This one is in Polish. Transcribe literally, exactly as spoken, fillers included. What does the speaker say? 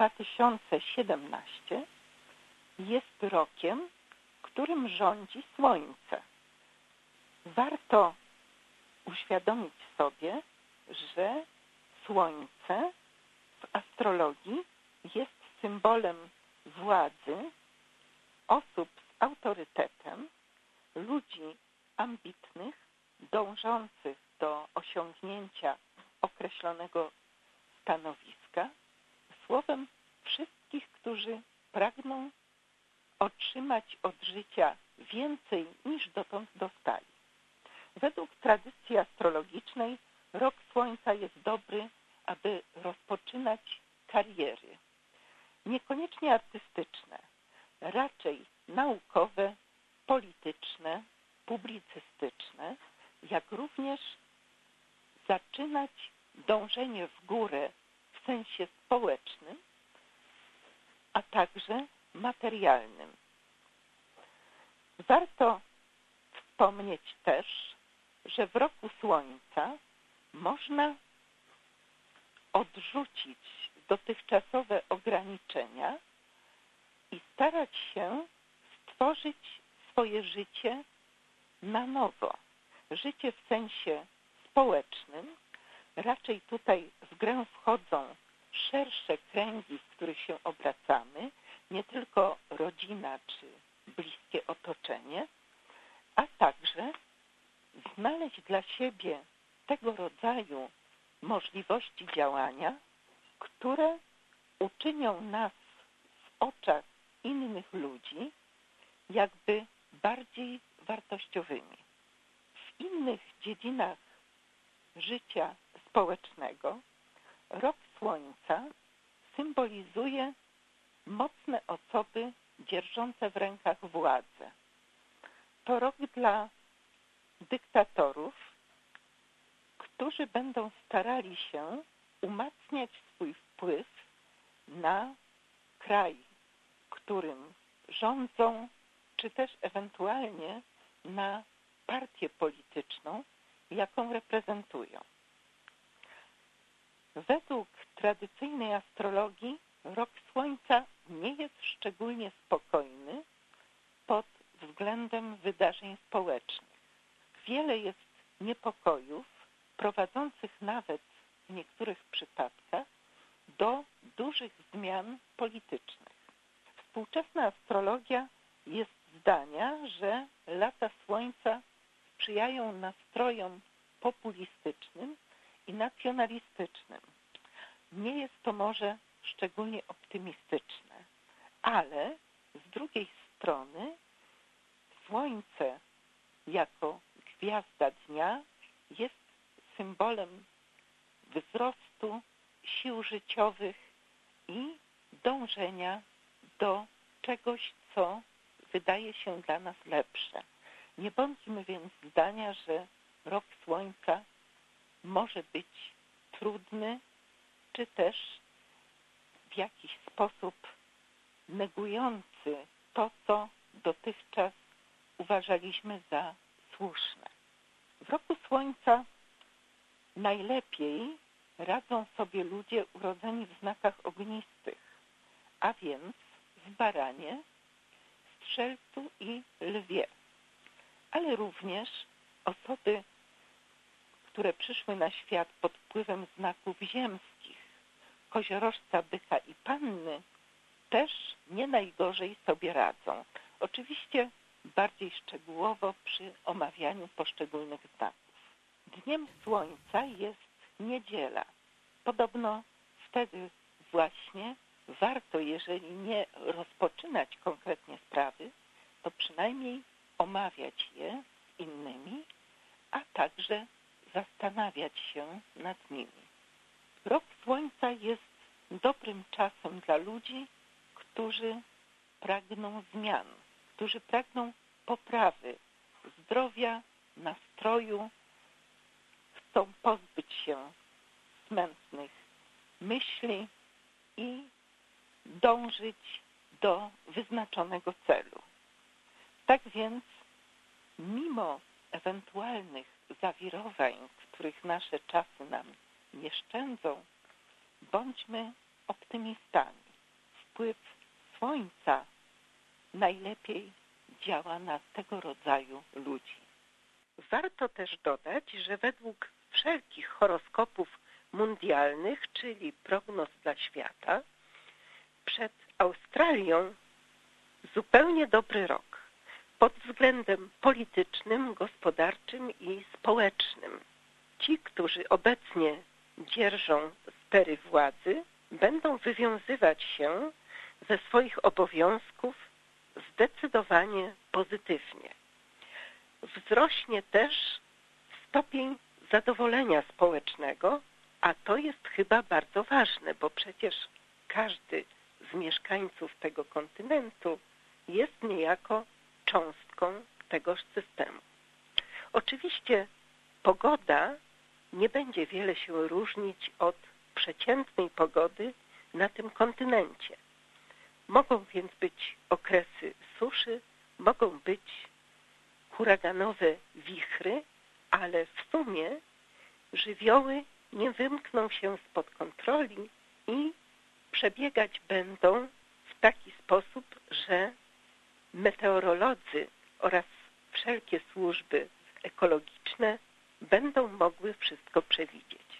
dwa tysiące siedemnasty jest rokiem, którym rządzi Słońce. Warto uświadomić sobie, że Słońce w astrologii jest symbolem władzy, osób z autorytetem, ludzi ambitnych, dążących do osiągnięcia określonego stanowiska, słowem wszystkich, którzy pragną otrzymać od życia więcej niż dotąd dostali. Według tradycji astrologicznej rok Słońca jest dobry, aby rozpoczynać kariery. Niekoniecznie artystyczne, raczej naukowe, polityczne, publicystyczne, jak również zaczynać dążenie w górę w sensie społecznym, a także materialnym. Warto wspomnieć też, że w roku Słońca można odrzucić dotychczasowe ograniczenia i starać się stworzyć swoje życie na nowo. Życie w sensie społecznym. Raczej tutaj w grę wchodzą szersze kręgi, w których się obracamy, nie tylko rodzina czy bliskie otoczenie, a także znaleźć dla siebie tego rodzaju możliwości działania, które uczynią nas w oczach innych ludzi jakby bardziej wartościowymi. W innych dziedzinach życia społecznego rok Słońca symbolizuje mocne osoby dzierżące w rękach władzę. To rok dla dyktatorów, którzy będą starali się umacniać swój wpływ na kraj, którym rządzą, czy też ewentualnie na partię polityczną, jaką reprezentują. Według tradycyjnej astrologii rok Słońca nie jest szczególnie spokojny pod względem wydarzeń społecznych. Wiele jest niepokojów, prowadzących nawet w niektórych przypadkach do dużych zmian politycznych. Współczesna astrologia jest zdania, że lata Słońca sprzyjają nastrojom populistycznym i nacjonalistycznym. Nie jest to może szczególnie optymistyczne, ale z drugiej strony Słońce jako gwiazda dnia jest symbolem wzrostu sił życiowych i dążenia do czegoś, co wydaje się dla nas lepsze. Nie bądźmy więc zdania, że rok Słońca może być trudny, czy też w jakiś sposób negujący to, co dotychczas uważaliśmy za słuszne. W roku Słońca najlepiej radzą sobie ludzie urodzeni w znakach ognistych, a więc w baranie, strzelcu i lwie, ale również osoby, które przyszły na świat pod wpływem znaków ziemskich, koziorożca, byka i panny, też nie najgorzej sobie radzą. Oczywiście bardziej szczegółowo przy omawianiu poszczególnych znaków. Dniem Słońca jest niedziela. Podobno wtedy właśnie warto, jeżeli nie rozpoczynać konkretnie sprawy, to przynajmniej omawiać je z innymi, a także zastanawiać się nad nimi. Rok Słońca jest dobrym czasem dla ludzi, którzy pragną zmian, którzy pragną poprawy zdrowia, nastroju, chcą pozbyć się smętnych myśli i dążyć do wyznaczonego celu. Tak więc, mimo ewentualnych zawirowań, których nasze czasy nam nie szczędzą, bądźmy optymistami. wpływ słońca najlepiej działa na tego rodzaju ludzi. Warto też dodać, że według wszelkich horoskopów mundialnych, czyli prognoz dla świata, przed Australią zupełnie dobry rok pod względem politycznym, gospodarczym i społecznym. Ci, którzy obecnie dzierżą stery władzy, będą wywiązywać się ze swoich obowiązków zdecydowanie pozytywnie. Wzrośnie też stopień zadowolenia społecznego, a to jest chyba bardzo ważne, bo przecież każdy z mieszkańców tego kontynentu jest niejako cząstką tegoż systemu. Oczywiście pogoda nie będzie wiele się różnić od przeciętnej pogody na tym kontynencie. Mogą więc być okresy suszy, mogą być huraganowe wichry, ale w sumie żywioły nie wymkną się spod kontroli i przebiegać będą w taki sposób, że meteorolodzy oraz wszelkie służby ekologiczne będą mogły wszystko przewidzieć.